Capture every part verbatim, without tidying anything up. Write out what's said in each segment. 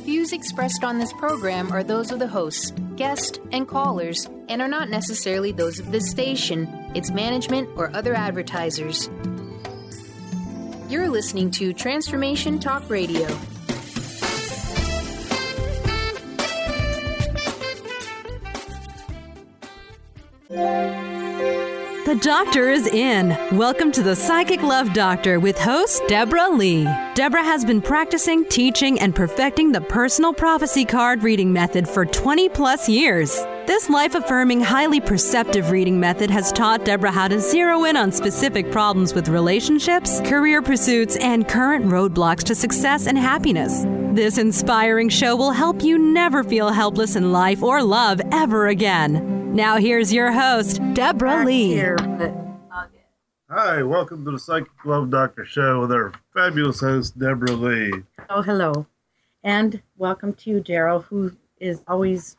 views expressed on this program are those of the hosts, guests, and callers, and are not necessarily those of this station, its management, or other advertisers. You're listening to Transformation Talk Radio. The doctor is in. Welcome to the Psychic Love Doctor with host Deborah Lee. Deborah has been practicing, teaching, and perfecting the personal prophecy card reading method for twenty plus years. This life-affirming, highly perceptive reading method has taught Deborah how to zero in on specific problems with relationships, career pursuits, and current roadblocks to success and happiness. This inspiring show will help you never feel helpless in life or love ever again. Now here's your host, Deborah Lee. Hi, welcome to the Psychic Love Doctor show with our fabulous host, Deborah Lee. Oh, hello. And welcome to you, Daryl, who is always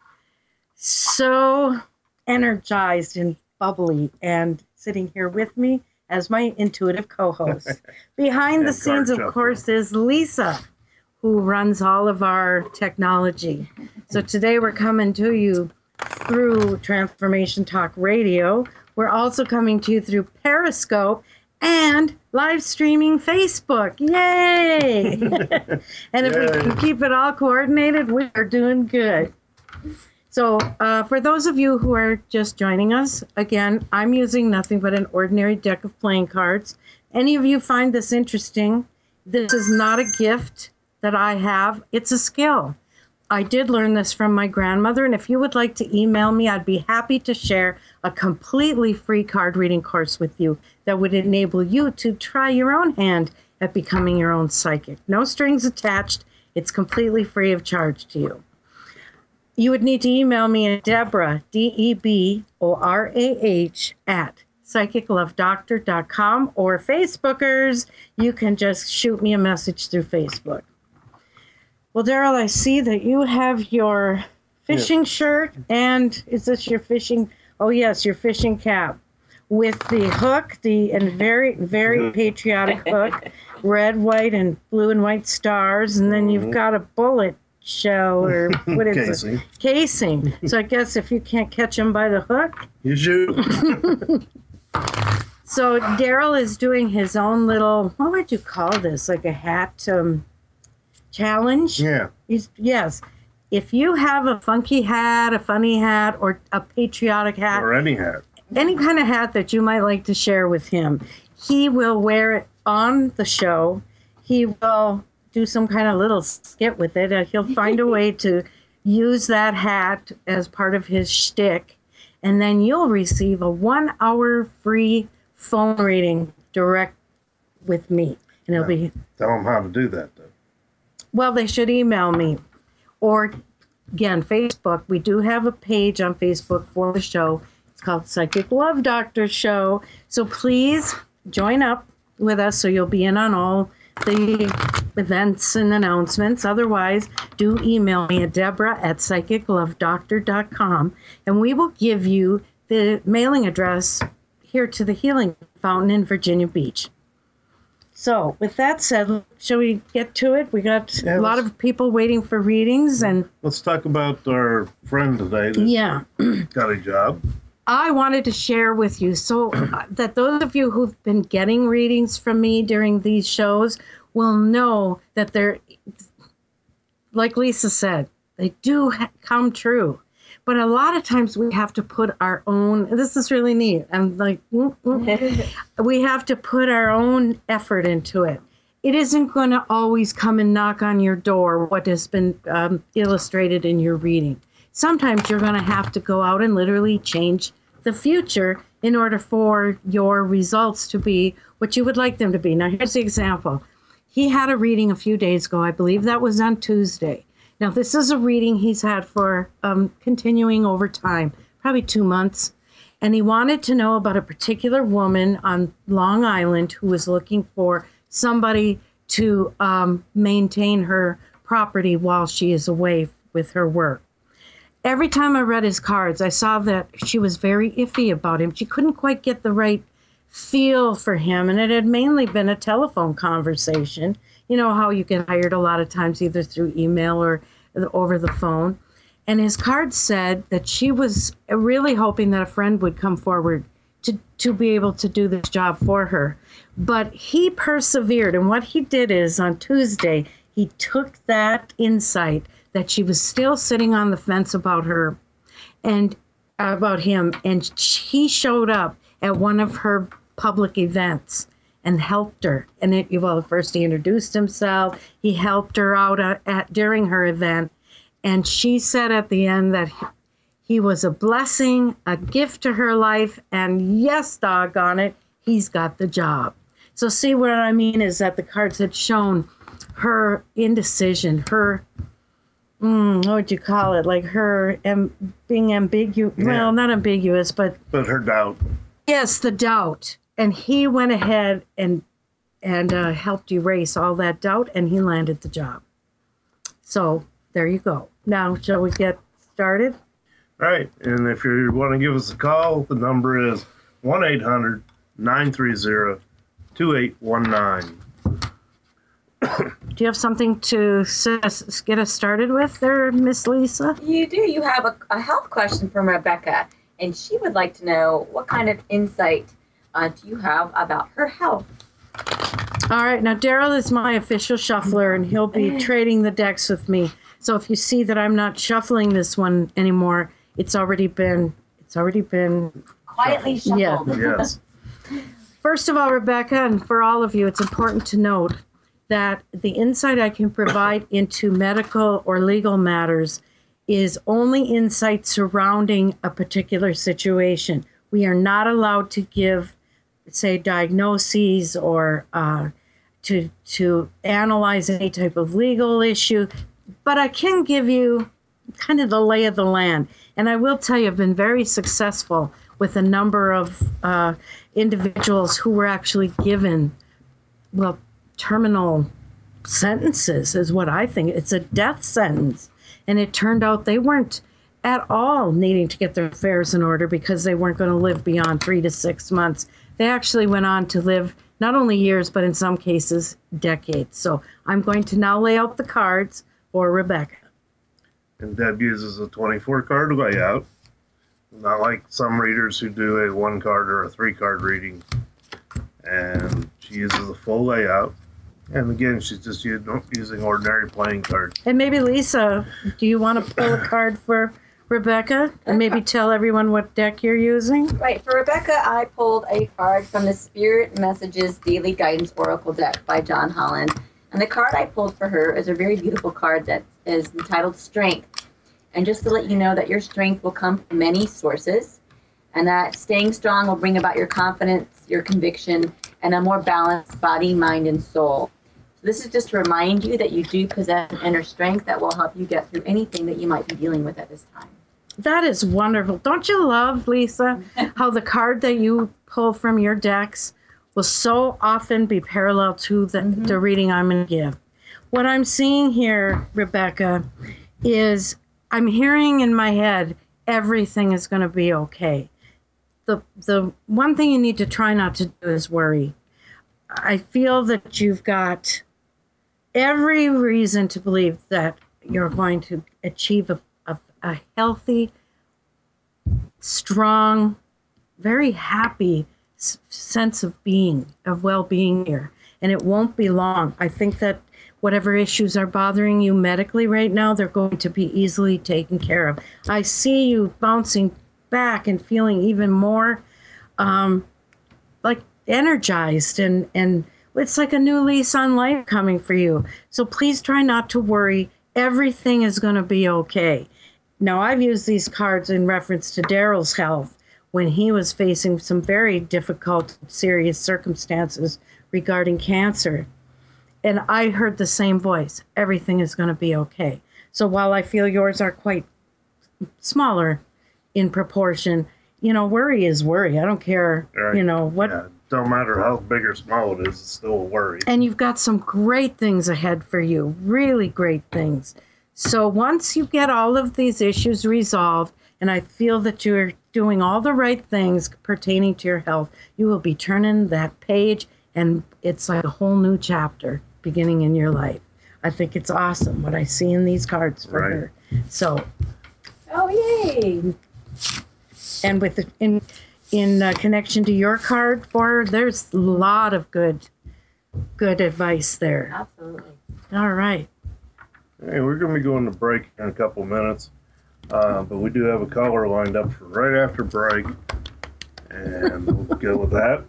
so energized and bubbly and sitting here with me as my intuitive co-host. Behind the scenes, of course, is Lisa, who runs all of our technology. So today we're coming to you through Transformation Talk Radio. We're also coming to you through Periscope and live streaming Facebook. Yay! And if Yay. we can keep it all coordinated, we are doing good. So uh, for those of you who are just joining us, again, I'm using nothing but an ordinary deck of playing cards. Any of you find this interesting? This is not a gift that I have. It's a skill. I did learn this from my grandmother, and if you would like to email me, I'd be happy to share a completely free card reading course with you that would enable you to try your own hand at becoming your own psychic. No strings attached. It's completely free of charge to you. You would need to email me at Deborah, D E B O R A H, at psychic love doctor dot com, or Facebookers, you can just shoot me a message through Facebook. Well, Daryl, I see that you have your fishing yeah. shirt, and is this your fishing? Oh, yes, your fishing cap with the hook, the and very, very patriotic hook, red, white, and blue and white stars, and then you've got a bullet shell or what is Casing. it? Casing. So I guess if you can't catch them by the hook, you shoot. So Daryl is doing his own little, what would you call this? Like a hat um, challenge? Yeah. He's, yes. If you have a funky hat, a funny hat, or a patriotic hat. Or any hat. Any kind of hat that you might like to share with him, he will wear it on the show. He will do some kind of little skit with it. Uh, he'll find a way to use that hat as part of his shtick. And then you'll receive a one-hour free phone reading direct with me. And it'll yeah. be... Tell them how to do that, though. Well, they should email me. Or, again, Facebook. We do have a page on Facebook for the show. It's called Psychic Love Doctor Show. So please join up with us so you'll be in on all the events and announcements. Otherwise, do email me at Deborah at psychic love doctor dot com, and we will give you the mailing address here to the Healing Fountain in Virginia Beach. So, with that said, shall we get to it? We got yeah, a lot of people waiting for readings, and let's talk about our friend today that yeah. got a job. I wanted to share with you so that those of you who've been getting readings from me during these shows will know that they're, like Lisa said, they do ha- come true. But a lot of times we have to put our own, this is really neat. I'm like, mm, mm. we have to put our own effort into it. It isn't going to always come and knock on your door what has been um, illustrated in your reading. Sometimes you're going to have to go out and literally change the future in order for your results to be what you would like them to be. Now, here's the example. He had a reading a few days ago. I believe that was on Tuesday. Now, this is a reading he's had for um, continuing over time, probably two months. And he wanted to know about a particular woman on Long Island who was looking for somebody to um, maintain her property while she is away with her work. Every time I read his cards, I saw that she was very iffy about him. She couldn't quite get the right feel for him, and it had mainly been a telephone conversation. You know how you get hired a lot of times either through email or over the phone. And his card said that she was really hoping that a friend would come forward to, to be able to do this job for her. But he persevered. And what he did is on Tuesday, he took that insight that she was still sitting on the fence about her and uh, about him. And he showed up at one of her public events and helped her. And it, well, first he introduced himself. He helped her out at, at during her event. And she said at the end that he was a blessing, a gift to her life, and yes, doggone it, he's got the job. So see what I mean is that the cards had shown her indecision, her, mm, what would you call it, like her um, being ambiguous, yeah. well, not ambiguous, but... But her doubt. Yes, the doubt. And he went ahead and, and uh, helped erase all that doubt, and he landed the job. So... there you go. Now, shall we get started? Right. And if you want to give us a call, the number is one eight hundred nine three zero two eight one nine. Do you have something to s- get us started with there, Miss Lisa? You do. You have a, a health question from Rebecca, and she would like to know what kind of insight uh, do you have about her health? All right. Now, Daryl is my official shuffler, and he'll be trading the decks with me. So if you see that I'm not shuffling this one anymore, it's already been it's already been quietly shuffled. Yeah. Yes. First of all, Rebecca, and for all of you, it's important to note that the insight I can provide into medical or legal matters is only insight surrounding a particular situation. We are not allowed to give, say, diagnoses or uh, to to analyze any type of legal issue. But I can give you kind of the lay of the land. And I will tell you, I've been very successful with a number of uh, individuals who were actually given, well, terminal sentences is what I think. It's a death sentence. And it turned out they weren't at all needing to get their affairs in order because they weren't going to live beyond three to six months. They actually went on to live not only years, but in some cases, decades. So I'm going to now lay out the cards for Rebecca. And Deb uses a twenty-four card layout. Not like some readers who do a one card or a three card reading. And she uses a full layout. And again, she's just using ordinary playing cards. And maybe Lisa, do you want to pull a card for Rebecca and maybe tell everyone what deck you're using? Right. For Rebecca, I pulled a card from the Spirit Messages Daily Guidance Oracle deck by John Holland. And the card I pulled for her is a very beautiful card that is entitled Strength. And just to let you know that your strength will come from many sources, and that staying strong will bring about your confidence, your conviction, and a more balanced body, mind, and soul. So this is just to remind you that you do possess an inner strength that will help you get through anything that you might be dealing with at this time. That is wonderful. Don't you love, Lisa, how the card that you pull from your decks will so often be parallel to the, mm-hmm. the reading I'm going to give. What I'm seeing here, Rebecca, is I'm hearing in my head, everything is going to be okay. The the one thing you need to try not to do is worry. I feel that you've got every reason to believe that you're going to achieve a, a, a healthy, strong, very happy sense of being, of well-being here. And it won't be long. I think that whatever issues are bothering you medically right now, they're going to be easily taken care of. I see you bouncing back and feeling even more um, like energized, and, and it's like a new lease on life coming for you. So please try not to worry. Everything is going to be okay. Now, I've used these cards in reference to Daryl's health when he was facing some very difficult, serious circumstances regarding cancer. And I heard the same voice. Everything is going to be okay. So while I feel yours are quite smaller in proportion, you know, worry is worry. I don't care, right. you know, what. Yeah, don't matter how big or small it is, it's still a worry. And you've got some great things ahead for you, really great things. So once you get all of these issues resolved, and I feel that you're doing all the right things pertaining to your health, you will be turning that page, and it's like a whole new chapter beginning in your life. I think it's awesome what I see in these cards for Right. her. So, Oh, yay. and with the, in in uh, connection to your card for her, there's a lot of good good advice there. Absolutely. All right. Hey, we're going to be going to break in a couple minutes, uh, but we do have a caller lined up for right after break, and we'll go with that.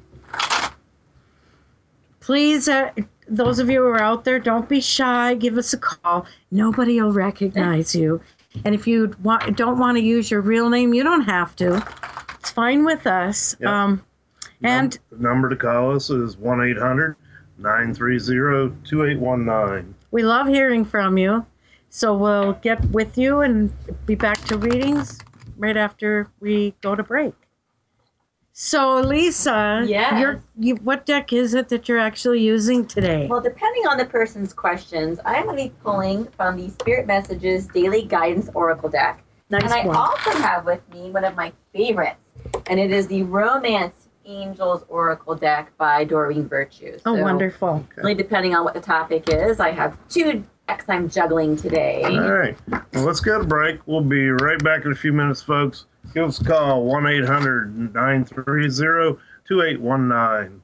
Please, uh, those of you who are out there, don't be shy. Give us a call. Nobody will recognize you. And if you want, don't want to use your real name, you don't have to. It's fine with us. Yep. Um, and The number to call us is one eight hundred nine three zero two eight one nine. we love hearing from you. So we'll get with you and be back to readings right after we go to break. So, Lisa, Yes. you're, you, what deck is it that you're actually using today? Well, depending on the person's questions, I'm going to be pulling from the Spirit Messages Daily Guidance Oracle deck. Nice and I one. also have with me one of my favorites, and it is the Romance Angels Oracle deck by Doreen Virtue. Oh, So, wonderful. really depending on what the topic is, I have two decks I'm juggling today. All right. Well, let's go to break. We'll be right back in a few minutes, folks. Give us a call, one eight hundred nine three zero two eight one nine.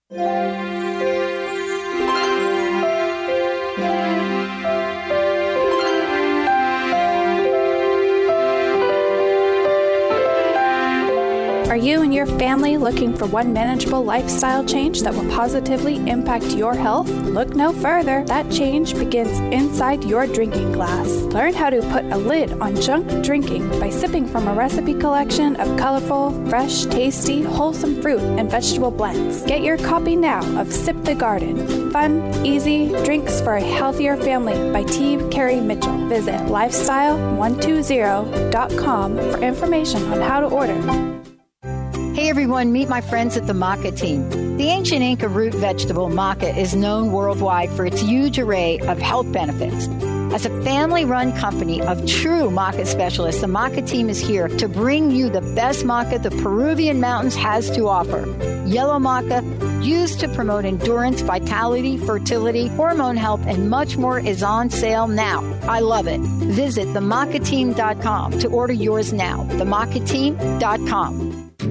Are you and your family looking for one manageable lifestyle change that will positively impact your health? Look no further. That change begins inside your drinking glass. Learn how to put a lid on junk drinking by sipping from a recipe collection of colorful, fresh, tasty, wholesome fruit and vegetable blends. Get your copy now of Sip the Garden. Fun, easy drinks for a healthier family by T. Carey Mitchell. Visit lifestyle one twenty dot com for information on how to order. Hey everyone, meet my friends at the maca team. The ancient Inca root vegetable maca is known worldwide for its huge array of health benefits. As a family-run company of true maca specialists, the maca team is here to bring you the best maca the Peruvian mountains has to offer. Yellow maca, used to promote endurance, vitality, fertility, hormone health, and much more, is on sale now. I love it. Visit the maca team dot com to order yours now. the maca team dot com.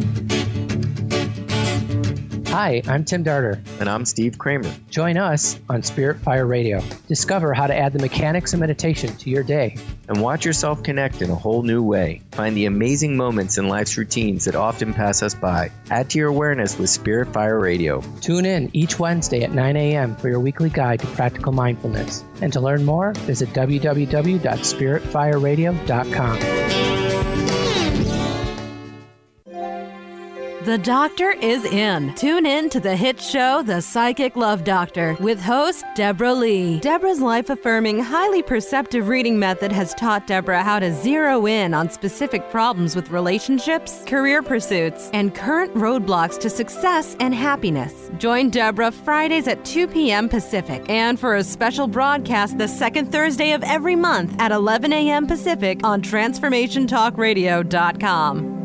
Hi, I'm Tim Darter. And I'm Steve Kramer. Join us on Spirit Fire Radio. Discover how to add the mechanics of meditation to your day. And watch yourself connect in a whole new way. Find the amazing moments in life's routines that often pass us by. Add to your awareness with Spirit Fire Radio. Tune in each Wednesday at nine a.m. for your weekly guide to practical mindfulness. And to learn more, visit w w w dot spirit fire radio dot com. The doctor is in. Tune in to the hit show, The Psychic Love Doctor, with host Deborah Lee. Deborah's life-affirming, highly perceptive reading method has taught Deborah how to zero in on specific problems with relationships, career pursuits, and current roadblocks to success and happiness. Join Deborah Fridays at two p.m. Pacific, and for a special broadcast the second Thursday of every month at eleven a.m. Pacific on transformation talk radio dot com.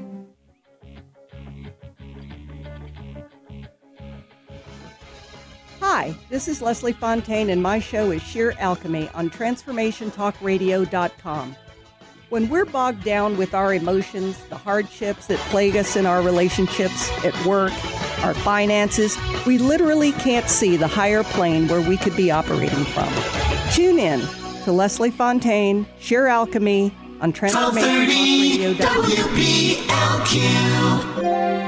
Hi, this is Leslie Fontaine, and my show is Sheer Alchemy on transformation talk radio dot com. When we're bogged down with our emotions, the hardships that plague us in our relationships, at work, our finances, we literally can't see the higher plane where we could be operating from. Tune in to Leslie Fontaine, Sheer Alchemy on transformation talk radio dot com. W B L Q.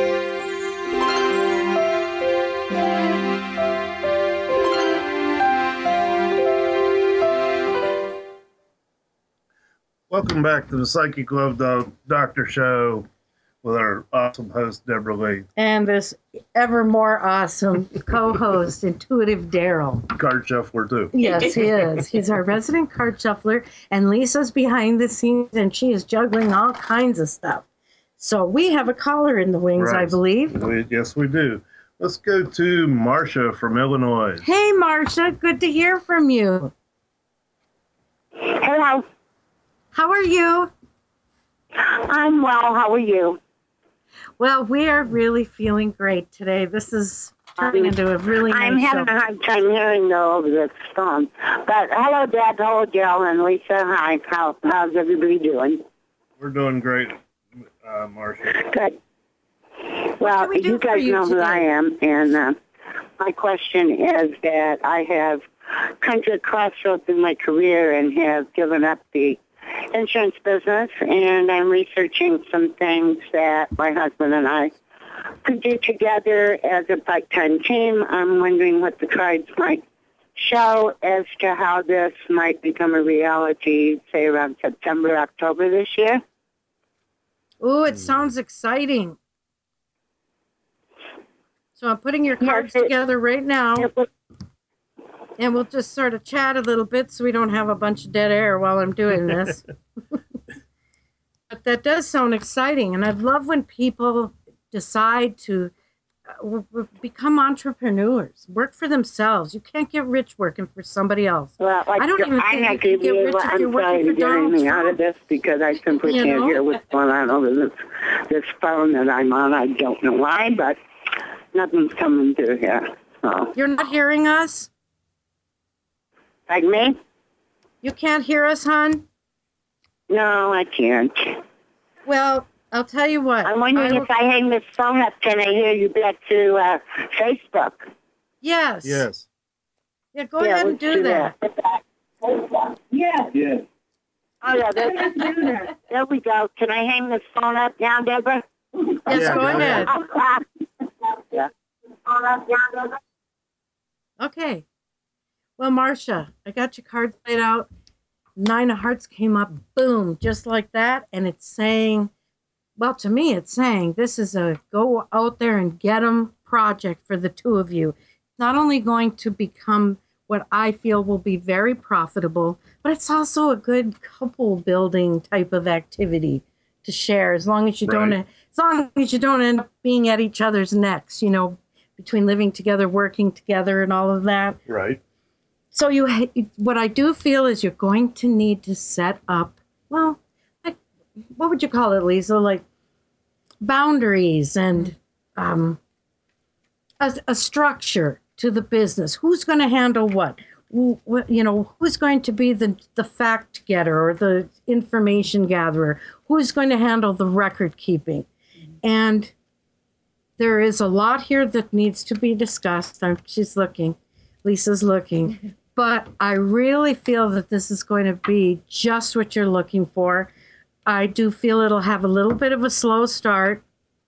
Welcome back to the Psychic Love Do- Doctor Show with our awesome host, Deborah Lee. And this ever more awesome co-host, Intuitive Daryl. Card shuffler, too. Yes, he is. He's our resident card shuffler, and Lisa's behind the scenes, and she is juggling all kinds of stuff. So we have a caller in the wings, Right. I believe. We, yes, we do. Let's go to Marcia from Illinois. Hey, Marcia, good to hear from you. Hello. How are you? I'm well. How are you? Well, we are really feeling great today. This is turning into a really nice I'm having show. a hard time hearing though over this phone. But hello, Dad. Hello, Jill and Lisa. Hi. How, how's everybody doing? We're doing great, uh, Marcia. Good. Well, we do you for guys you know who today? I am, and uh, my question is that I have come to a crossroads in my career and have given up the insurance business, and I'm researching some things that my husband and I could do together as a part-time team. I'm wondering what the cards might show as to how this might become a reality, say around September, October this year. Ooh, it sounds exciting. So I'm putting your cards Yes, it- together right now, It was- and we'll just sort of chat a little bit so we don't have a bunch of dead air while I'm doing this. But that does sound exciting, and I love when people decide to uh, w- w- become entrepreneurs, work for themselves. You can't get rich working for somebody else. Well, like, I don't even I'm think not you can going to get be rich able, if I'm you're sorry working to for get Donald anything out Trump. of this because I simply You can't know? hear what's going on over this this phone that I'm on. I don't know why, but nothing's coming through here. So, You're not hearing us? like me? You can't hear us, hon? No, I can't. Well, I'll tell you what. I'm wondering I will- if I hang this phone up, can I hear you back to uh, Facebook? Yes. Yes. Yeah, go Yeah, ahead and let's do that. Yeah. Yes. Oh, yeah, there, there we go. Can I hang this phone up now, Deborah? Yes, Yeah, go go ahead. Yeah. Phone up now, Deborah? Okay. Well, Marcia, I got your cards laid out. Nine of Hearts came up, boom, just like that. And it's saying, well, to me, it's saying this is a go out there and get 'em project for the two of you. Not only going to become what I feel will be very profitable, but it's also a good couple building type of activity to share as long as you don't, Right. as long as you don't end up being at each other's necks, you know, between living together, working together and all of that. Right. So you, ha- what I do feel is you're going to need to set up, well, like, what would you call it, Lisa? Like boundaries and um, a, a structure to the business. Who's going to handle what? Who- what- You know, who's going to be the, the fact getter or the information gatherer? Who's going to handle the record keeping? And there is a lot here that needs to be discussed. I'm, she's looking. Lisa's looking. But I really feel that this is going to be just what you're looking for. I do feel it'll have a little bit of a slow start,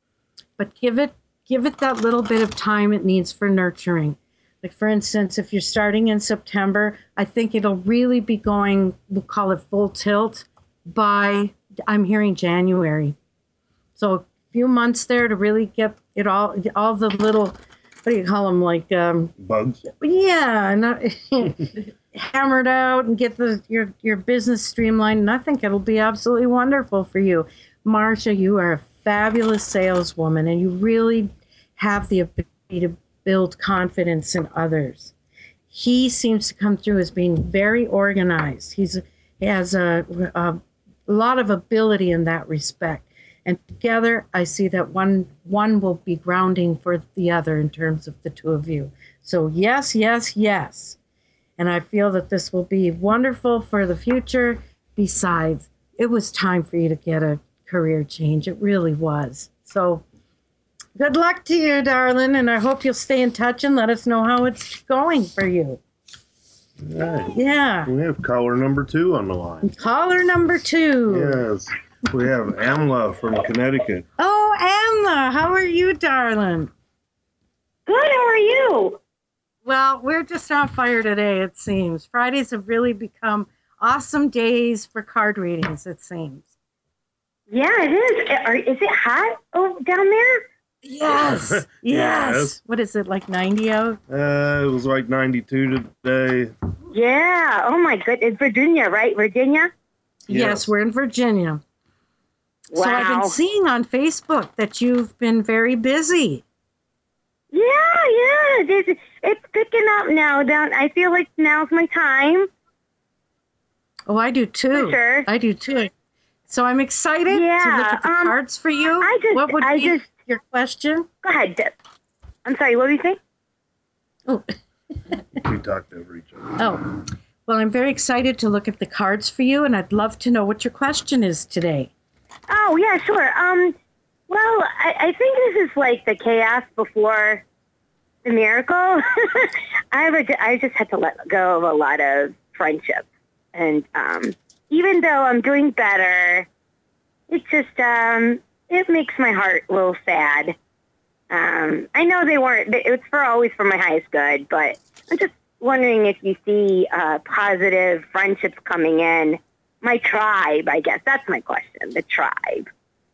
but give it give it that little bit of time it needs for nurturing. Like, for instance, if you're starting in September, I think it'll really be going, we'll call it full tilt by, I'm hearing January. So a few months there to really get it all, all the little, what do you call them, like um, bugs? Yeah, not, hammered out and get the your your business streamlined. And I think it'll be absolutely wonderful for you, Marcia. You are a fabulous saleswoman, and you really have the ability to build confidence in others. He seems to come through as being very organized. He's he has a, a lot of ability in that respect. And together, I see that one one will be grounding for the other in terms of the two of you. So yes, yes, yes. And I feel that this will be wonderful for the future. Besides, it was time for you to get a career change. It really was. So good luck to you, darling. And I hope you'll stay in touch and let us know how it's going for you. All right. Yeah. We have caller number two on the line. Caller number two. Yes. We have Amla from Connecticut. Oh, Amla, how are you, darling? Good, how are you? Well, we're just on fire today, it seems. Fridays have really become awesome days for card readings, it seems. Yeah, it is. Are, is it hot oh, down there? Yes. yes. Yes. What is it, like ninety out? Uh, it was like ninety-two today. Yeah. Oh, my goodness. Virginia, right? Virginia? Yes, Yes. we're in Virginia. Wow. So I've been seeing on Facebook that you've been very busy. Yeah, yeah. It's, it's picking up now. Down. I feel like now's my time. Oh, I do too. For sure. I do too. So I'm excited to look Yeah, at the um, cards for you. I just- what would I be just- your question? Go ahead. Deb. I'm sorry, what were you saying? We talked over each other. Oh, well, I'm very excited to look at the cards for you, and I'd love to know what your question is today. Oh, yeah, sure. Um, well, I, I think this is like the chaos before the miracle. I, have a, I just had to let go of a lot of friendships. And um, even though I'm doing better, it just, um, it makes my heart a little sad. Um, I know they weren't, it's for always for my highest good, but I'm just wondering if you see uh, positive friendships coming in. My tribe, I guess. That's my question, the tribe.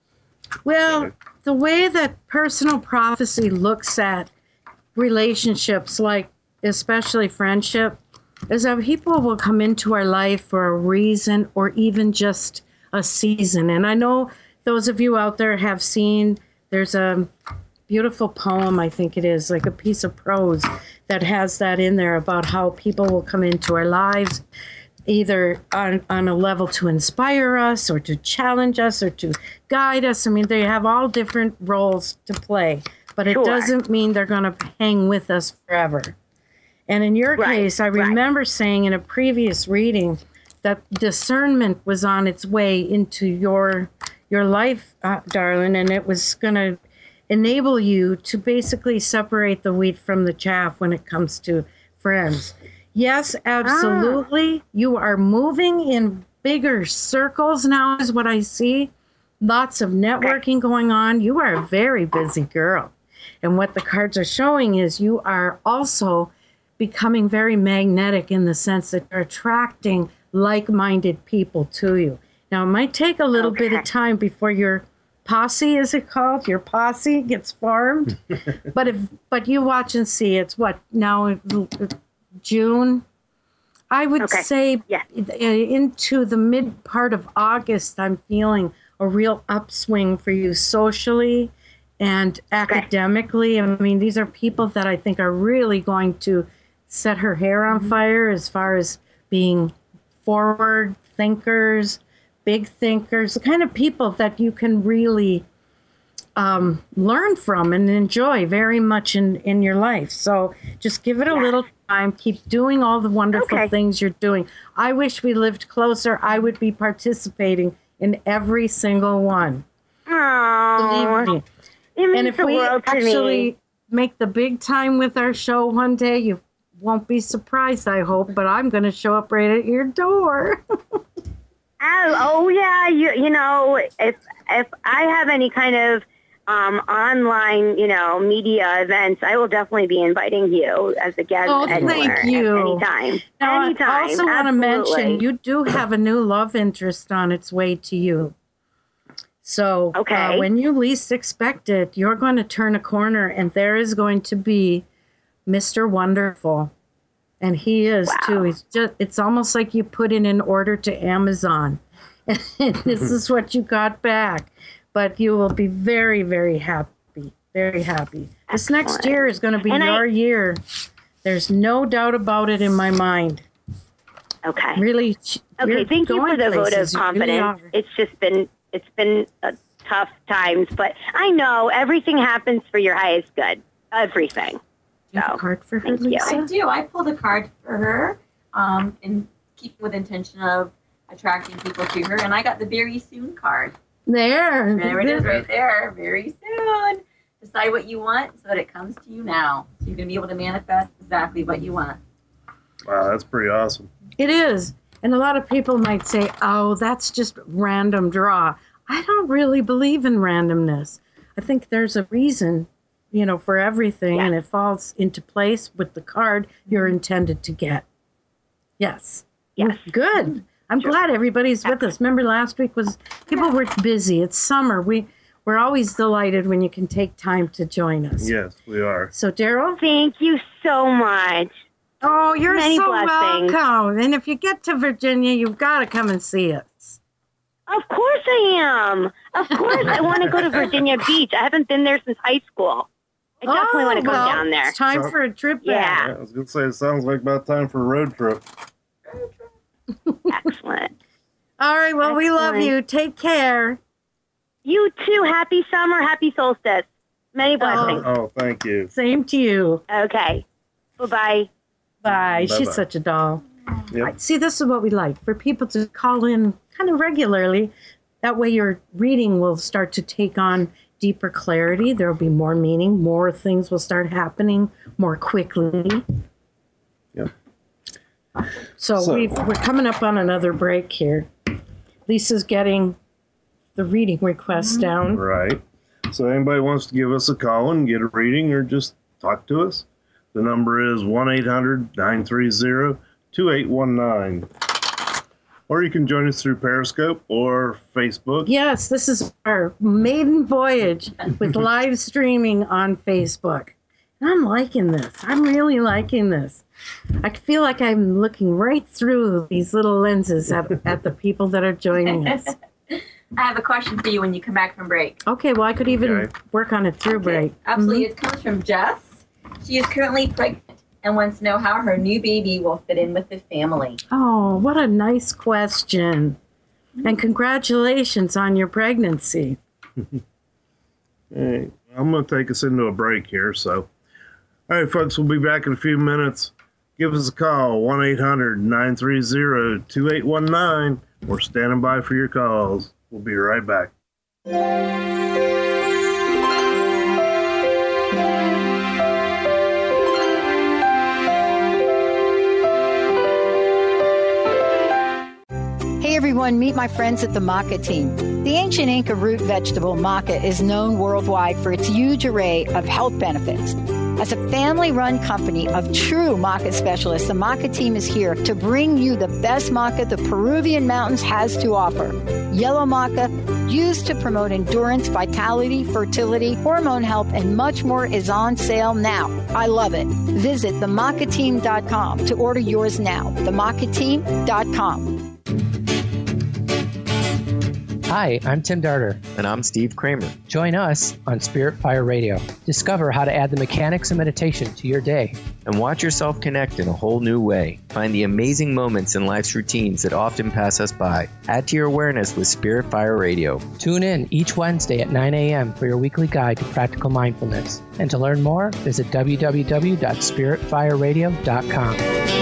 Well, the way that personal prophecy looks at relationships, like especially friendship, is that people will come into our life for a reason or even just a season. And I know those of you out there have seen, there's a beautiful poem, I think it is, like a piece of prose that has that in there about how people will come into our lives either on, on a level to inspire us or to challenge us or to guide us. I mean, they have all different roles to play, but it Sure. doesn't mean they're going to hang with us forever. And in your Right, case, I remember saying in a previous reading that discernment was on its way into your your life, uh, darling, and it was going to enable you to basically separate the wheat from the chaff when it comes to friends. Yes, absolutely. Ah. You are moving in bigger circles now is what I see. Lots of networking going on. You are a very busy girl. And what the cards are showing is you are also becoming very magnetic in the sense that you're attracting like-minded people to you. Now, it might take a little okay. bit of time before your posse, is it called? Your posse gets formed. but if but you watch and see. It's what now, June. I would okay. say yeah. into the mid part of August, I'm feeling a real upswing for you socially and academically. I mean, these are people that I think are really going to set her hair on mm-hmm. fire as far as being forward thinkers, big thinkers, the kind of people that you can really um, learn from and enjoy very much in, in your life. So just give it a yeah. little time. Keep doing all the wonderful okay. things you're doing. I wish we lived closer. I would be participating in every single one. Aww. Believe me. It means and if the we world to actually me. make the big time with our show one day, you won't be surprised, I hope, but I'm going to show up right at your door. oh, oh, yeah. You, you know, if if I have any kind of um, online, you know, media events, I will definitely be inviting you as a guest oh, anywhere, thank you. anytime. Now, anytime. I also want to mention you do have a new love interest on its way to you. So okay. uh, when you least expect it, you're going to turn a corner and there is going to be Mister Wonderful. And he is, wow. too. He's just, it's almost like you put in an order to Amazon. And this is what you got back. But you will be very, very happy. Very happy. Excellent. This next year is going to be and your I, year. There's no doubt about it in my mind. Okay. Really. Okay, thank you for the vote of confidence. Really it's just been, it's been a tough times. But I know everything happens for your highest good. Everything. You have a card for her, Thank Lisa? you. I do. I pulled a card for her um, in keeping with intention of attracting people to her, and I got the very soon card. There. There it is right there. Very soon. Decide what you want so that it comes to you now. So you're going to be able to manifest exactly what you want. Wow, that's pretty awesome. It is. And a lot of people might say, oh, that's just random draw. I don't really believe in randomness. I think there's a reason, you know, for everything, yeah. and it falls into place with the card you're intended to get. Yes. Yes. Good. I'm sure. glad everybody's with us. Remember last week was, people were busy. It's summer. We, we're always delighted when you can take time to join us. Yes, we are. So, Daryl? Thank you so much. Oh, you're Many so blessings. welcome. And if you get to Virginia, you've got to come and see us. Of course I am. Of course. I want to go to Virginia Beach. I haven't been there since high school. I definitely oh, want to go well, down there. It's time so, for a trip yeah. back. Yeah, I was going to say, it sounds like about time for a road trip. Excellent. All right, well, Excellent. we love you. Take care. You too. Happy summer. Happy solstice. Many blessings. Oh, oh thank you. Same to you. Okay. Bye-bye. Bye. She's Bye-bye. such a doll. Yep. See, this is what we like, for people to call in kind of regularly. That way your reading will start to take on deeper clarity. There will be more meaning. More things will start happening more quickly. Yep. So, So- we've, we're coming up on another break here. Lisa's getting the reading requests down. Right. So anybody wants to give us a call and get a reading or just talk to us, the number is one eight hundred nine three zero two eight one nine. Or you can join us through Periscope or Facebook. Yes, this is our maiden voyage with live streaming on Facebook. And I'm liking this. I'm really liking this. I feel like I'm looking right through these little lenses at, at the people that are joining us. I have a question for you when you come back from break. Okay, well, I could even Okay. work on it through break. Absolutely. Mhm. It comes from Jess. She is currently pregnant and wants to know how her new baby will fit in with the family. Oh, what a nice question. And congratulations on your pregnancy. Hey, I'm going to take us into a break here. So, all right, folks, we'll be back in a few minutes. Give us a call, one eight hundred nine three zero two eight one nine. We're standing by for your calls. We'll be right back. Hey everyone, meet my friends at the maca team. The ancient Inca root vegetable maca is known worldwide for its huge array of health benefits. As a family-run company of true maca specialists, the maca team is here to bring you the best maca the Peruvian mountains has to offer. Yellow maca, used to promote endurance, vitality, fertility, hormone health, and much more, is on sale now. I love it. Visit the maca team dot com to order yours now. the maca team dot com. Hi, I'm Tim Darter. And I'm Steve Kramer. Join us on Spirit Fire Radio. Discover how to add the mechanics of meditation to your day. And watch yourself connect in a whole new way. Find the amazing moments in life's routines that often pass us by. Add to your awareness with Spirit Fire Radio. Tune in each Wednesday at nine a.m. for your weekly guide to practical mindfulness. And to learn more, visit w w w dot spirit fire radio dot com.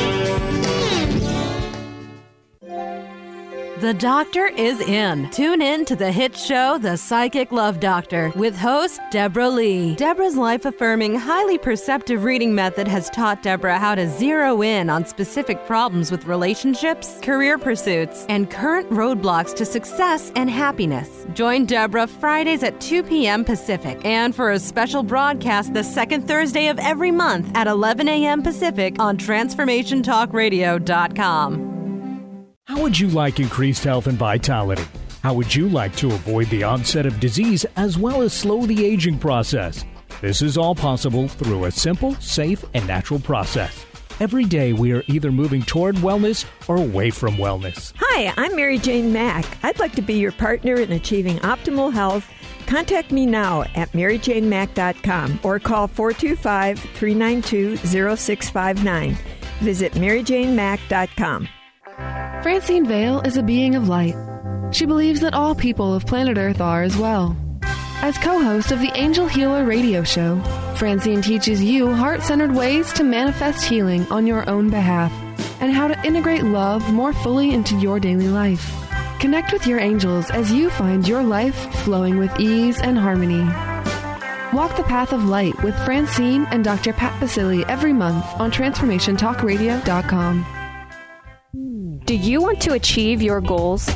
The doctor is in. Tune in to the hit show, The Psychic Love Doctor, with host Deborah Lee. Deborah's life-affirming, highly perceptive reading method has taught Deborah how to zero in on specific problems with relationships, career pursuits, and current roadblocks to success and happiness. Join Deborah Fridays at two p.m. Pacific, and for a special broadcast the second Thursday of every month at eleven a.m. Pacific on transformation talk radio dot com. How would you like increased health and vitality? How would you like to avoid the onset of disease as well as slow the aging process? This is all possible through a simple, safe, and natural process. Every day we are either moving toward wellness or away from wellness. Hi, I'm Mary Jane Mack. I'd like to be your partner in achieving optimal health. Contact me now at mary jane mack dot com or call four two five, three nine two, zero six five nine. Visit mary jane mack dot com. Francine Vale is a being of light. She believes that all people of planet Earth are as well. As co-host of the Angel Healer radio show, Francine teaches you heart-centered ways to manifest healing on your own behalf and how to integrate love more fully into your daily life. Connect with your angels as you find your life flowing with ease and harmony. Walk the path of light with Francine and Doctor Pat Basili every month on transformation talk radio dot com. Do you want to achieve your goals?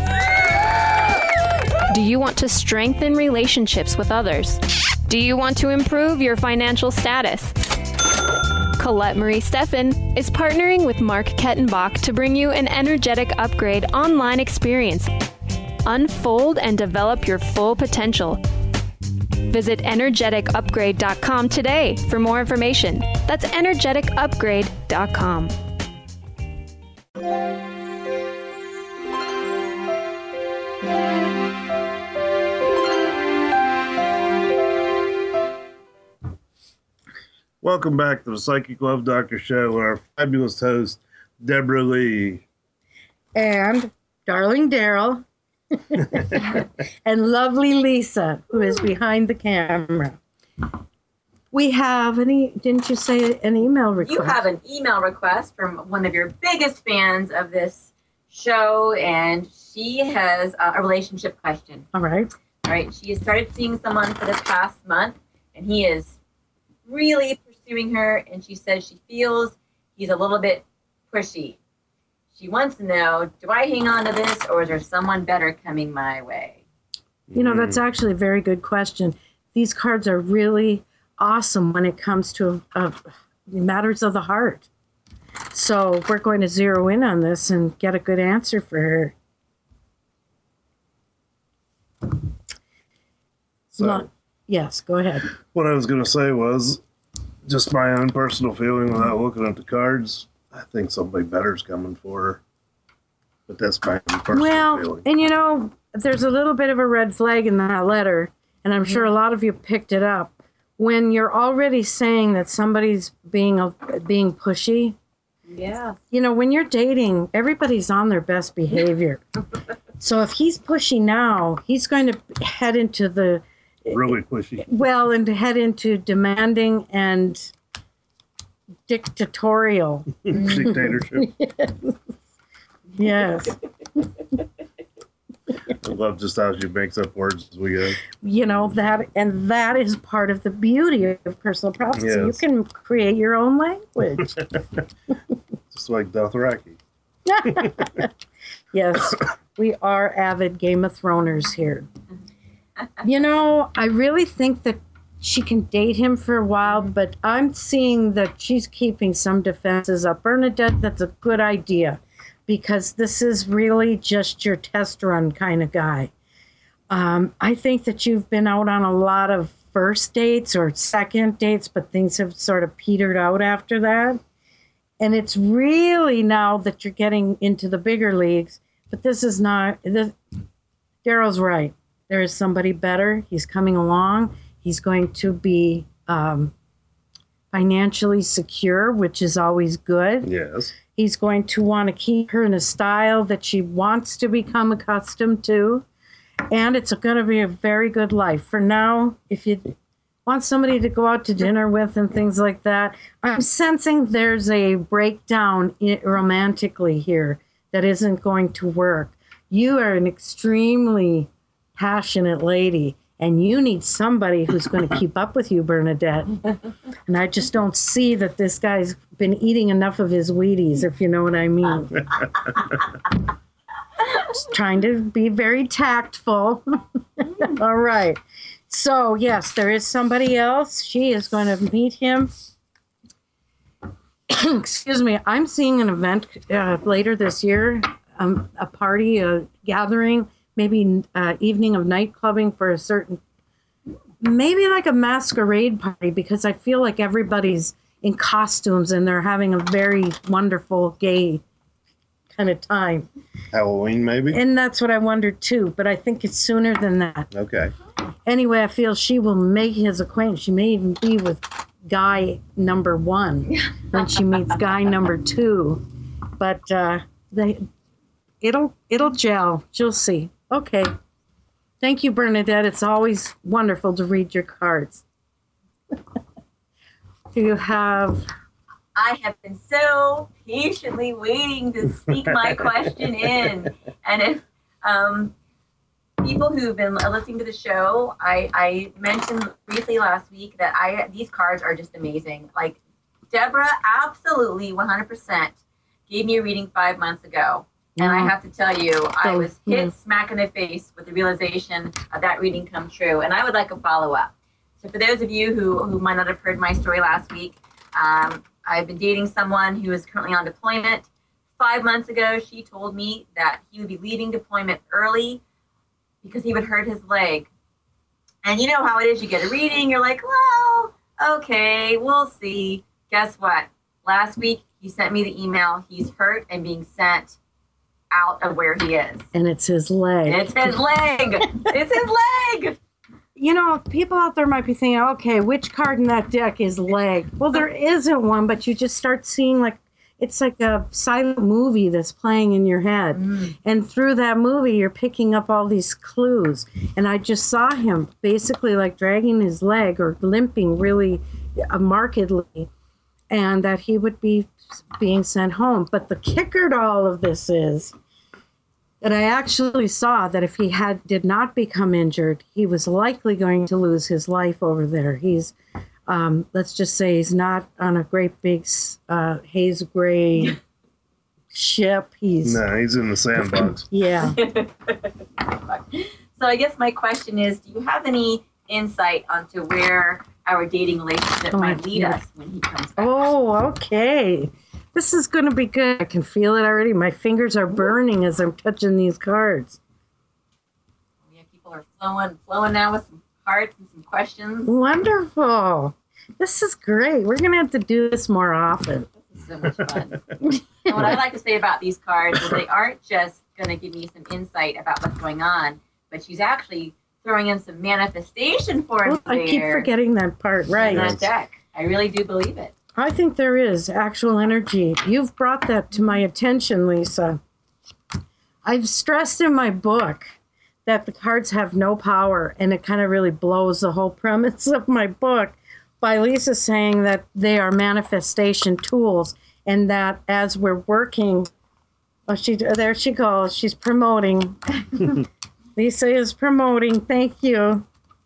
Do you want to strengthen relationships with others? Do you want to improve your financial status? Colette Marie Steffen is partnering with Mark Kettenbach to bring you an energetic upgrade online experience. Unfold and develop your full potential. Visit energetic upgrade dot com today for more information. That's energetic upgrade dot com. Welcome back to the Psychic Love Doctor Show with our fabulous host, Deborah Lee. And darling Daryl. And lovely Lisa, who is behind the camera. We have any, didn't you say an email request? You have an email request from one of your biggest fans of this show, and she has uh, a relationship question. All right. All right. She has started seeing someone for this past month, and he is really pursuing her, and she says she feels he's a little bit pushy. She wants to know, do I hang on to this, or is there someone better coming my way? You know, that's actually a very good question. These cards are really awesome when it comes to uh, matters of the heart. So we're going to zero in on this and get a good answer for her. So, Lo- yes, go ahead. What I was going to say was just my own personal feeling without looking at the cards. I think somebody better's coming for her. But that's my own personal Well, feeling. and you know, there's a little bit of a red flag in that letter, and I'm sure a lot of you picked it up. When you're already saying that somebody's being a, being pushy, Yeah. you know, when you're dating, everybody's on their best behavior. So if he's pushy now, he's going to head into the Really pushy. well, and to head into demanding and dictatorial. Dictatorship. Yes. I love just how she makes up words as we go. You know, that, and that is part of the beauty of personal prophecy. Yes. You can create your own language. Just like Dothraki. Yes, we are avid Game of Throners here. You know, I really think that she can date him for a while, but I'm seeing that she's keeping some defenses up. Bernadette, that's a good idea, because this is really just your test run kind of guy. Um, I think that you've been out on a lot of first dates or second dates, but things have sort of petered out after that. And it's really now that you're getting into the bigger leagues, but this is not, this, Daryl's right. There is somebody better. He's coming along. He's going to be um, financially secure, which is always good. Yes. He's going to want to keep her in a style that she wants to become accustomed to. And it's going to be a very good life. For now, if you want somebody to go out to dinner with and things like that, I'm sensing there's a breakdown i- romantically here that isn't going to work. You are an extremely passionate lady, and you need somebody who's going to keep up with you, Bernadette. And I just don't see that this guy's been eating enough of his Wheaties, if you know what I mean. Just trying to be very tactful. All right. So, yes, there is somebody else. She is going to meet him. Excuse me. I'm seeing an event uh, later this year, um, a party, a gathering, maybe uh, evening of night clubbing for a certain, maybe like a masquerade party, because I feel like everybody's in costumes and they're having a very wonderful, gay kind of time. Halloween, maybe? And that's what I wondered too, but I think it's sooner than that. Okay. Anyway, I feel she will make his acquaintance. She may even be with guy number one when she meets guy number two. But uh, they, it'll it'll gel. You'll see. Okay. Thank you, Bernadette. It's always wonderful to read your cards. Do you have... I have been so patiently waiting to sneak my question in. And if um, people who've been listening to the show, I, I mentioned briefly last week that I these cards are just amazing. Like, Deborah absolutely one hundred percent gave me a reading five months ago. And I have to tell you, I was hit smack in the face with the realization of that reading come true. And I would like a follow-up. So for those of you who, who might not have heard my story last week, um, I've been dating someone who is currently on deployment. Five months ago, she told me that he would be leaving deployment early because he would hurt his leg. And you know how it is. You get a reading. You're like, well, okay, we'll see. Guess what? Last week, he sent me the email. He's hurt and being sent out of where he is. And it's his leg. It's his leg. It's his leg. You know, people out there might be thinking, okay, which card in that deck is leg? Well, there isn't one, but you just start seeing like, it's like a silent movie that's playing in your head. Mm. And through that movie, you're picking up all these clues. And I just saw him basically like dragging his leg or limping really uh, markedly, and that he would be being sent home. But the kicker to all of this is that I actually saw that if he had did not become injured, he was likely going to lose his life over there. He's, um, let's just say, he's not on a great big uh, haze gray ship. He's no, he's in the sandbox. Yeah. So I guess my question is, do you have any insight onto where our dating relationship Oh, might lead yeah. us when he comes back? Oh, okay. This is going to be good. I can feel it already. My fingers are burning as I'm touching these cards. Yeah, people are flowing, flowing now with some cards and some questions. Wonderful. This is great. We're going to have to do this more often. This is so much fun. And what I like to say about these cards is they aren't just going to give me some insight about what's going on, but she's actually throwing in some manifestation for us. I keep there forgetting that part. Right. in that deck. I really do believe it. I think there is actual energy. You've brought that to my attention, Lisa. I've stressed in my book that the cards have no power, and it kind of really blows the whole premise of my book by Lisa saying that they are manifestation tools, and that as we're working, oh, she there she goes. She's promoting. Lisa is promoting. Thank you.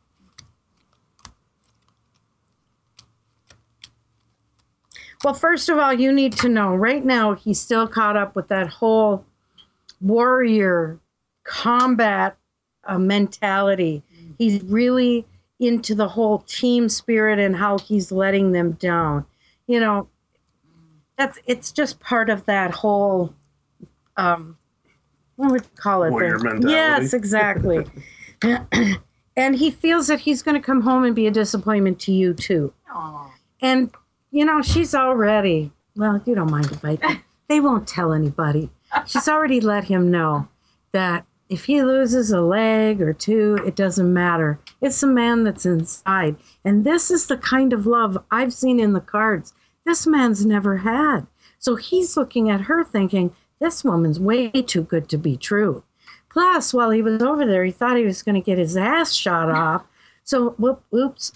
Well, first of all, you need to know right now he's still caught up with that whole warrior combat uh, mentality. He's really into the whole team spirit and how he's letting them down. You know, that's it's just part of that whole um, what would you call it? Warrior The- mentality. Yes, exactly. And he feels that he's going to come home and be a disappointment to you too. Aww. And you know, she's already, well, you don't mind if I, they won't tell anybody. She's already let him know that if he loses a leg or two, it doesn't matter. It's the man that's inside. And this is the kind of love I've seen in the cards this man's never had. So he's looking at her thinking, this woman's way too good to be true. Plus, while he was over there, he thought he was going to get his ass shot off. So, whoop, oops.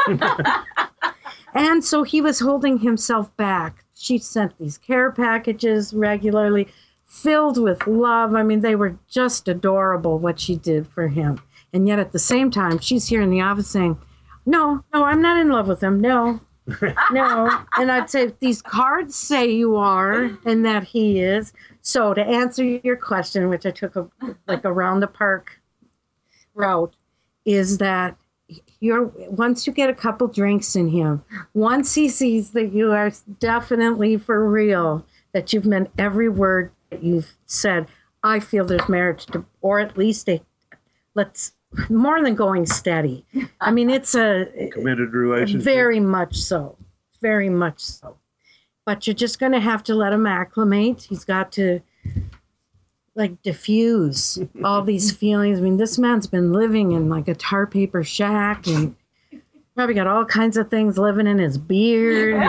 And so he was holding himself back. She sent these care packages regularly, filled with love. I mean, they were just adorable, what she did for him. And yet at the same time, she's here in the office saying, no, no, I'm not in love with him. No, no. And I'd say, these cards say you are and that he is. So to answer your question, which I took a, like around the park route, is that You're once you get a couple drinks in him, once he sees that you are definitely for real, that you've meant every word that you've said, I feel there's marriage to, or at least a, let's, more than going steady. I mean, it's a Committed relationship. very much so, very much so. But you're just going to have to let him acclimate. He's got to like diffuse all these feelings. I mean, this man's been living in like a tar paper shack and probably got all kinds of things living in his beard.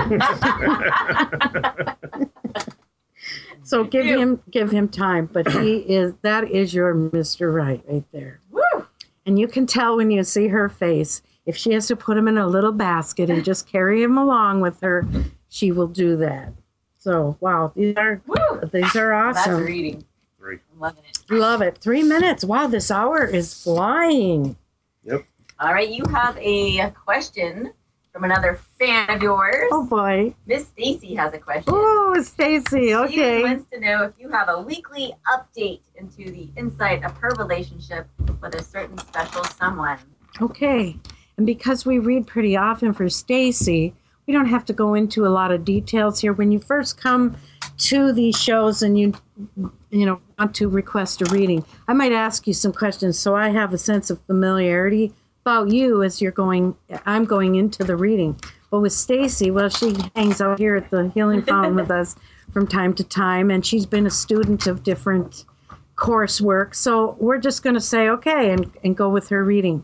So give him give him time, but he is that is your Mister Right right there. Woo! And you can tell when you see her face, if she has to put him in a little basket and just carry him along with her, she will do that. So wow, these are Woo! these are awesome. That's a reading. Three. I'm loving it. Love it. Three minutes. Wow, this hour is flying. Yep. All right, you have a question from another fan of yours. Oh boy. Miss Stacy has a question. Oh, Stacy. Okay. She wants to know if you have a weekly update into the insight of her relationship with a certain special someone. Okay. And because we read pretty often for Stacy, we don't have to go into a lot of details here. When you first come to these shows and you you know want to request a reading, I might ask you some questions so I have a sense of familiarity about you as you're going I'm going into the reading. But with Stacy, well, she hangs out here at the Healing Fountain with us from time to time, and she's been a student of different coursework. So we're just going to say okay and, and go with her reading.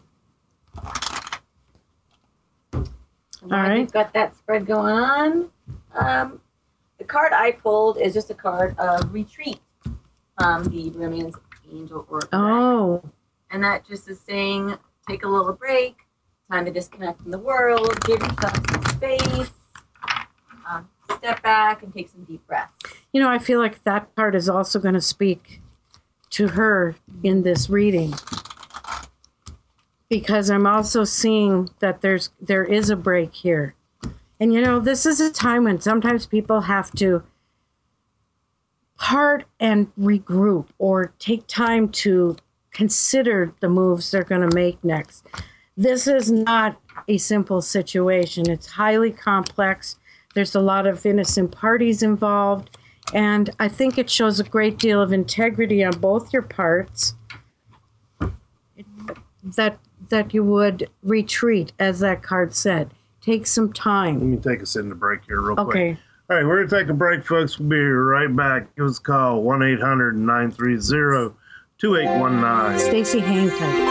All right. We've got that spread going on. Um, the card I pulled is just a card of retreat from the Women's Angel Oracle. Oh. And that just is saying, take a little break, time to disconnect from the world, give yourself some space, um, step back, and take some deep breaths. You know, I feel like that part is also going to speak to her in this reading, because I'm also seeing that there's there is a break here. And, you know, this is a time when sometimes people have to part and regroup or take time to consider the moves they're going to make next. This is not a simple situation. It's highly complex. There's a lot of innocent parties involved. And I think it shows a great deal of integrity on both your parts, that that you would retreat, as that card said. Take some time. Let me take us into break here real quick. Okay. All right, we're going to take a break, folks. We'll be right back. Give us a call, one eight hundred nine three zero two eight one nine. Stacy, hang tight.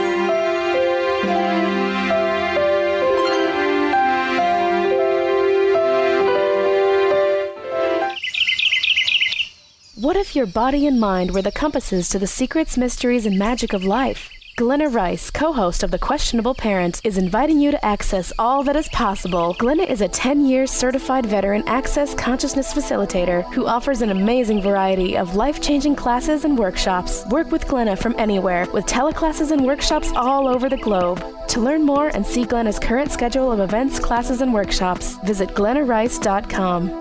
What if your body and mind were the compasses to the secrets, mysteries, and magic of life? Glenna Rice, co-host of The Questionable Parent, is inviting you to access all that is possible. Glenna is a ten-year certified veteran access consciousness facilitator who offers an amazing variety of life-changing classes and workshops. Work with Glenna from anywhere, with teleclasses and workshops all over the globe. To learn more and see Glenna's current schedule of events, classes, and workshops, visit glenna rice dot com.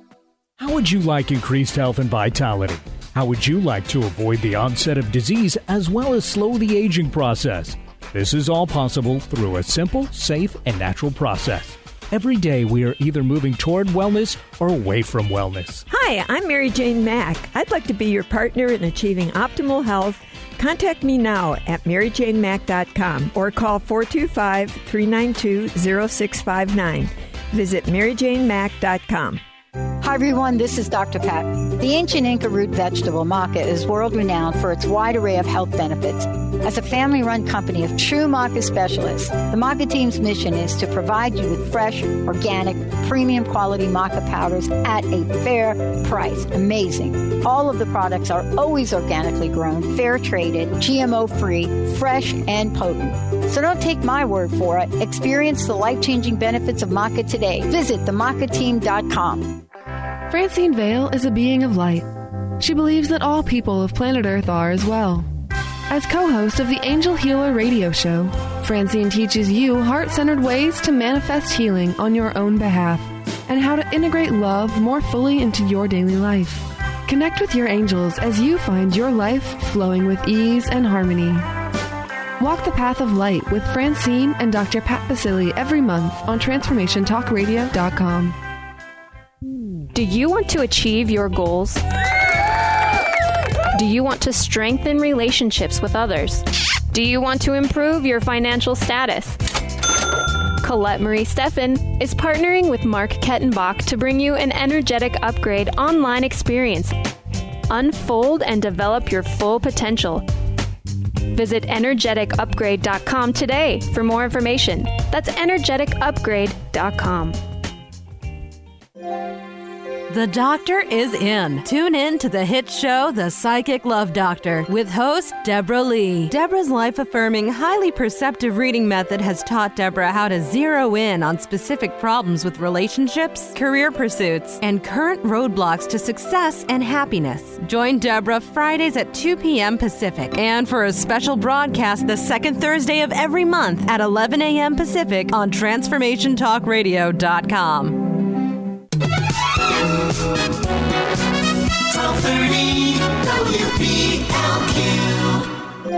How would you like increased health and vitality? How would you like to avoid the onset of disease as well as slow the aging process? This is all possible through a simple, safe, and natural process. Every day we are either moving toward wellness or away from wellness. Hi, I'm Mary Jane Mack. I'd like to be your partner in achieving optimal health. Contact me now at mary jane mack dot com or call four two five, three nine two, zero six five nine. Visit mary jane mack dot com. Hi, everyone. This is Doctor Pat. The ancient Inca root vegetable maca is world-renowned for its wide array of health benefits. As a family-run company of true maca specialists, the maca team's mission is to provide you with fresh, organic, premium-quality maca powders at a fair price. Amazing. All of the products are always organically grown, fair-traded, G M O-free, fresh, and potent. So don't take my word for it. Experience the life-changing benefits of maca today. Visit the maca team dot com. Francine Vale is a being of light. She believes that all people of planet Earth are as well. As co-host of the Angel Healer radio show, Francine teaches you heart-centered ways to manifest healing on your own behalf and how to integrate love more fully into your daily life. Connect with your angels as you find your life flowing with ease and harmony. Walk the path of light with Francine and Doctor Pat Basili every month on transformation talk radio dot com. Do you want to achieve your goals? Do you want to strengthen relationships with others? Do you want to improve your financial status? Colette Marie Steffen is partnering with Mark Kettenbach to bring you an energetic upgrade online experience. Unfold and develop your full potential. Visit energetic upgrade dot com today for more information. That's energetic upgrade dot com. The doctor is in. Tune in to the hit show, The Psychic Love Doctor, with host Deborah Lee. Deborah's life-affirming, highly perceptive reading method has taught Deborah how to zero in on specific problems with relationships, career pursuits, and current roadblocks to success and happiness. Join Deborah Fridays at two p.m. Pacific, and for a special broadcast the second Thursday of every month at eleven a.m. Pacific on transformation talk radio dot com. twelve thirty W P L Q.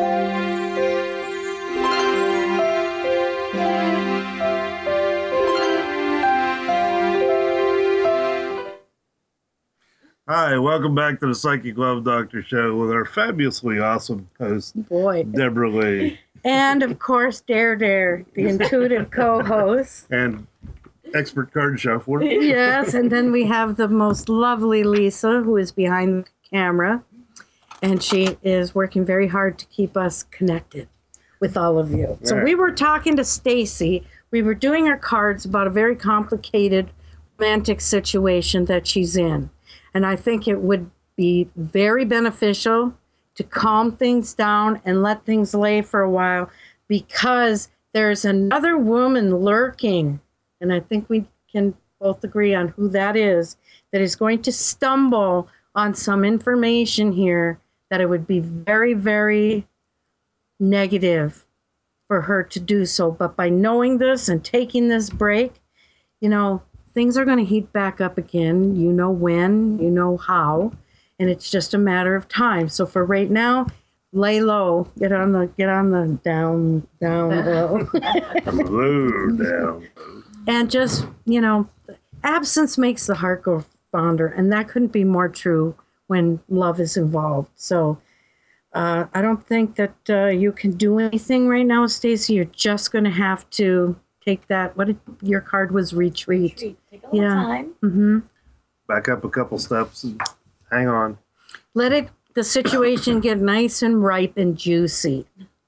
Hi, welcome back to the Psychic Love Doctor show with our fabulously awesome host, Boy. Deborah Lee. And, of course, Dare Dare, the intuitive co-host. And expert card shuffler. Yes, and then we have the most lovely Lisa, who is behind the camera. And she is working very hard to keep us connected with all of you. So Right. we were talking to Stacy. We were doing our cards about a very complicated romantic situation that she's in. And I think it would be very beneficial to calm things down and let things lay for a while, because there's another woman lurking and I think we can both agree on who that is, that is going to stumble on some information here that it would be very, very negative for her to do so. But by knowing this and taking this break, you know, things are going to heat back up again. You know when, you know how, and it's just a matter of time. So for right now, lay low, get on the get on the down down low, low down, and just, you know, absence makes the heart go fonder, and that couldn't be more true when love is involved. So uh, I don't think that uh, you can do anything right now, Stacy. You're just going to have to take that. What did, your card was retreat. retreat. Take a little yeah. time. Mm-hmm. Back up a couple steps and hang on. Let it the situation get nice and ripe and juicy.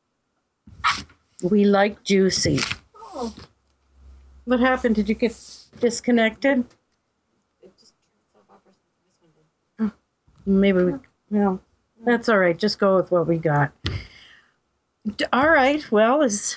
We like juicy. Oh. What happened? Did you get disconnected? Oh, maybe we. No, that's all right. Just go with what we got. D- All right. Well, is.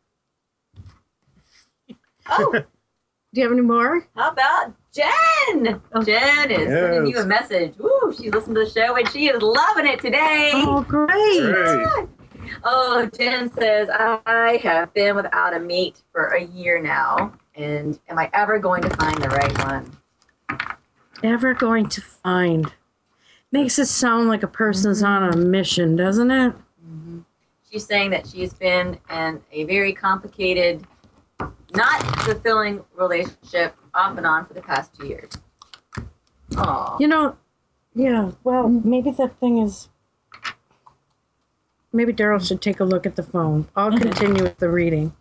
Oh, Do you have any more? how about Jen? Jen is sending you a message. Woo, she's listened to the show and she is loving it today. Oh, great. Great. Oh, Jen says, I have been without a mate for a year now. And am I ever going to find the right one? Ever going to find? Makes it sound like a person's on a mission, doesn't it? Mm-hmm. She's saying that she's been in a very complicated, not fulfilling relationship off and on for the past two years. Oh, You know, yeah, well, maybe that thing is. Maybe Daryl should take a look at the phone. I'll continue with the reading.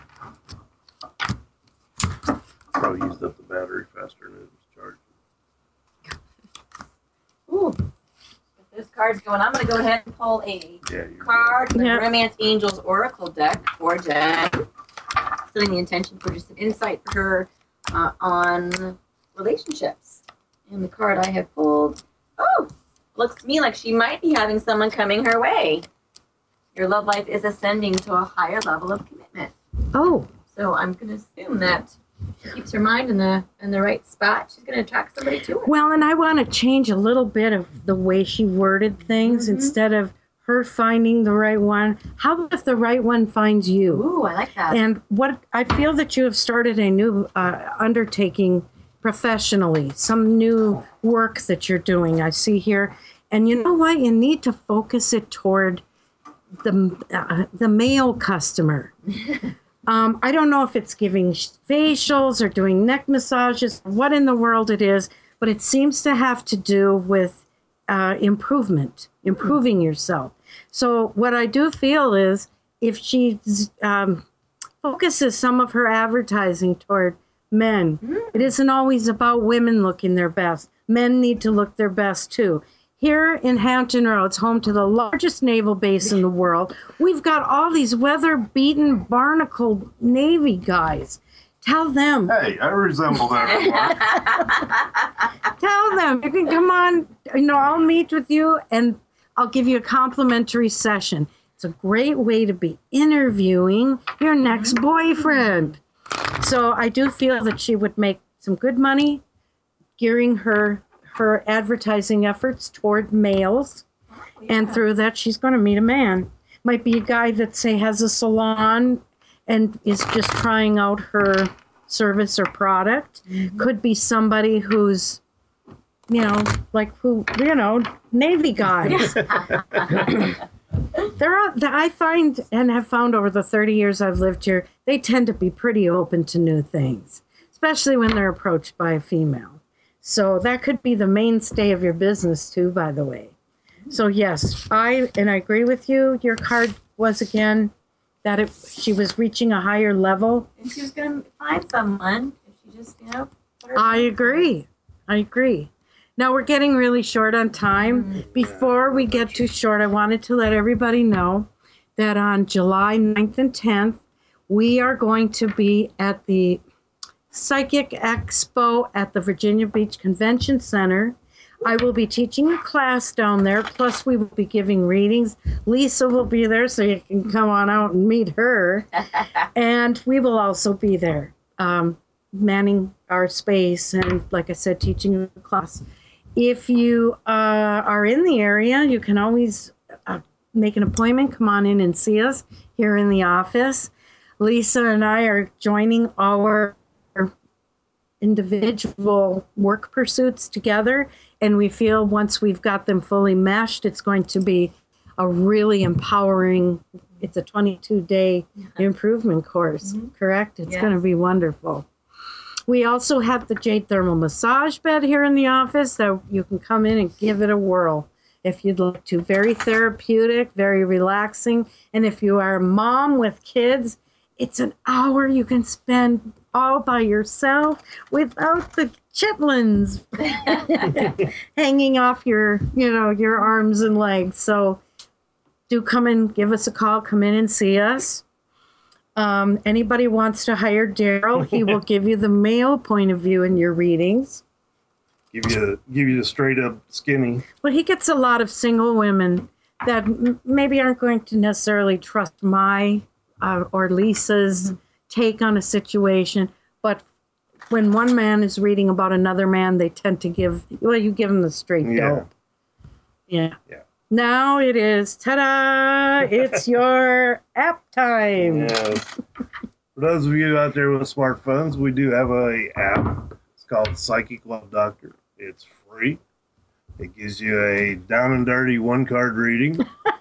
Probably used up the battery faster than it was charged. ooh. If this card's going, I'm going to go ahead and pull a Yeah, you're card from the Yeah. Romance Angels Oracle deck for Jen. Setting the intention for just an insight for her uh, on relationships. And the card I have pulled, oh, looks to me like she might be having someone coming her way. Your love life is ascending to a higher level of commitment. Oh, So I'm going to assume that she keeps her mind in the in the right spot. She's going to attract somebody to her. well, and I want to change a little bit of the way she worded things. Mhm. Instead of her finding the right one, how about if the right one finds you? Ooh, I like that. And what I feel that you have started a new uh, undertaking professionally, some new work that you're doing, I see here. And you know what? You need to focus it toward the uh, the male customer. um, I don't know if it's giving facials or doing neck massages, what in the world it is, but it seems to have to do with uh, improvement, improving yourself. So what I do feel is if she um, focuses some of her advertising toward men, it isn't always about women looking their best. Men need to look their best too. Here in Hampton Roads, home to the largest naval base in the world, we've got all these weather-beaten, barnacled Navy guys. Tell them. Hey, I resemble that remark. Tell them. You can come on. You know, I'll meet with you and I'll give you a complimentary session. It's a great way to be interviewing your next boyfriend. So I do feel that she would make some good money gearing her her advertising efforts toward males. And through that, she's going to meet a man. Might be a guy that, say, has a salon and is just trying out her service or product. Could be somebody who's, you know, like who, you know, Navy guys. There are, I find and have found over the thirty years I've lived here, they tend to be pretty open to new things, especially when they're approached by a female. So that could be the mainstay of your business too, by the way. So yes, I, and I agree with you. Your card was again that it, she was reaching a higher level. And she was going to find someone if she just, you know. put her- I agree. I agree. Now we're getting really short on time. Before we get too short, I wanted to let everybody know that on July ninth and tenth, we are going to be at the Psychic Expo at the Virginia Beach Convention Center. I will be teaching a class down there, plus we will be giving readings. Lisa will be there, so you can come on out and meet her. And we will also be there. Um, manning our space and, like I said, teaching a class. If you uh, are in the area, you can always uh, make an appointment. Come on in and see us here in the office. Lisa and I are joining our individual work pursuits together, and we feel once we've got them fully meshed, it's going to be a really empowering, it's a twenty-two day improvement course, mm-hmm. correct? It's yes. going to be wonderful. We also have the Jade Thermal Massage Bed here in the office that you can come in and give it a whirl if you'd like to. Very therapeutic, very relaxing. And if you are a mom with kids, it's an hour you can spend all by yourself without the chitlins hanging off your, you know, your arms and legs. So do come and give us a call. Come in and see us. Um, anybody wants to hire Daryl, he will give you the male point of view in your readings. Give you give you the straight up skinny. Well, he gets a lot of single women that m- maybe aren't going to necessarily trust my uh, or Lisa's mm-hmm. take on a situation. But when one man is reading about another man, they tend to give, well, you give them the straight Yeah. dope. Yeah. Yeah. Now it is, ta-da, it's your app time. Yes. For those of you out there with smartphones, we do have a app. It's called Psychic Love Doctor. It's free. It gives you a down and dirty one card reading.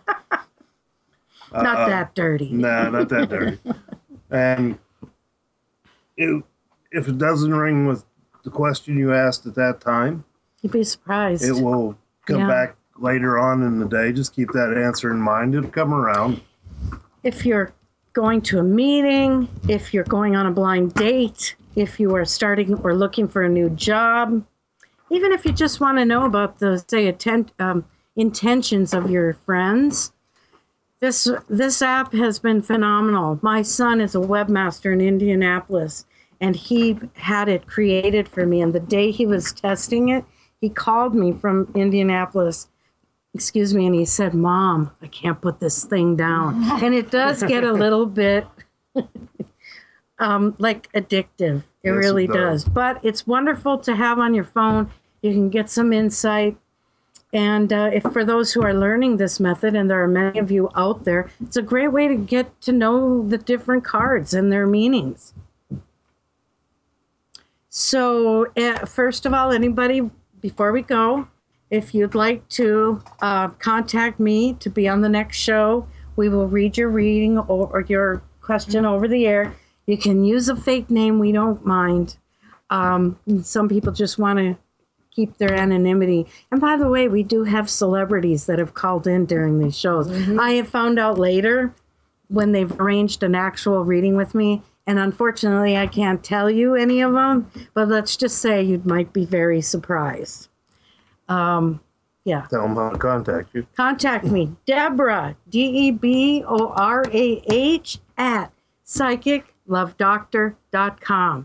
Not uh, that dirty. No, not that dirty. And it, if it doesn't ring with the question you asked at that time, you'd be surprised. It will come Yeah. back later on in the day. Just keep that answer in mind. It'll come around. If you're going to a meeting, if you're going on a blind date, if you are starting or looking for a new job, even if you just want to know about the, say, atten- um, intentions of your friends, this this app has been phenomenal. My son is a webmaster in Indianapolis, and he had it created for me. And the day he was testing it, he called me from Indianapolis, excuse me, and he said, Mom, I can't put this thing down. And it does get a little bit um, like addictive. It Yes, really it does. does. But it's wonderful to have on your phone. You can get some insight. And uh, if for those who are learning this method, and there are many of you out there, it's a great way to get to know the different cards and their meanings. So uh, first of all, anybody, before we go, if you'd like to uh, contact me to be on the next show, we will read your reading or, or your question over the air. You can use a fake name. We don't mind. Um, some people just want to keep their anonymity. And by the way, we do have celebrities that have called in during these shows. Mm-hmm. I have found out later when they've arranged an actual reading with me, and unfortunately, I can't tell you any of them, but let's just say you might be very surprised. Um, yeah. Tell them how to contact you. Contact me, Deborah, D E B O R A H, at psychic love doctor dot com.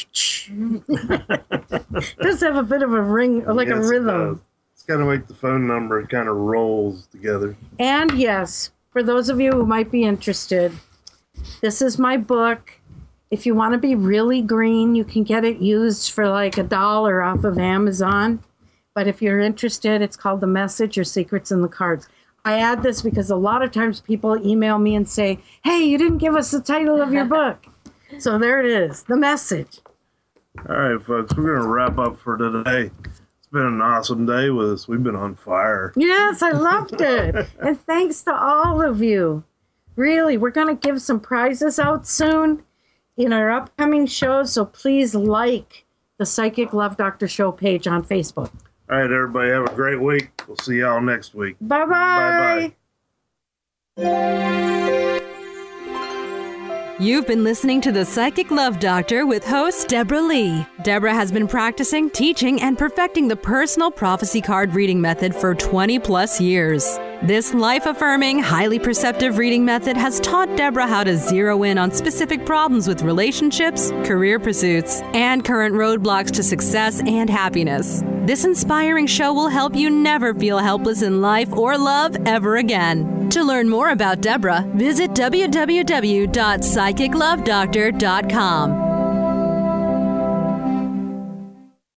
Does have a bit of a ring, like Yes, a it rhythm. does. It's kind of like the phone number. It kind of rolls together. And yes, for those of you who might be interested, this is my book. If you want to be really green, you can get it used for like a dollar off of Amazon. But if you're interested, it's called The Message, Your Secrets in the Cards. I add this because a lot of times people email me and say, hey, you didn't give us the title of your book. So there it is, The Message. All right, folks, we're going to wrap up for today. It's been an awesome day with us. We've been on fire. Yes, I loved it. And thanks to all of you. Really, we're going to give some prizes out soon in our upcoming shows. So please like the Psychic Love Doctor Show page on Facebook. All right, everybody, have a great week. We'll see y'all next week. Bye-bye. Bye-bye. You've been listening to The Psychic Love Doctor with host Deborah Lee. Deborah has been practicing, teaching, and perfecting the personal prophecy card reading method for twenty plus years. This life-affirming, highly perceptive reading method has taught Deborah how to zero in on specific problems with relationships, career pursuits, and current roadblocks to success and happiness. This inspiring show will help you never feel helpless in life or love ever again. To learn more about Deborah, visit w w w dot psychic love doctor dot com.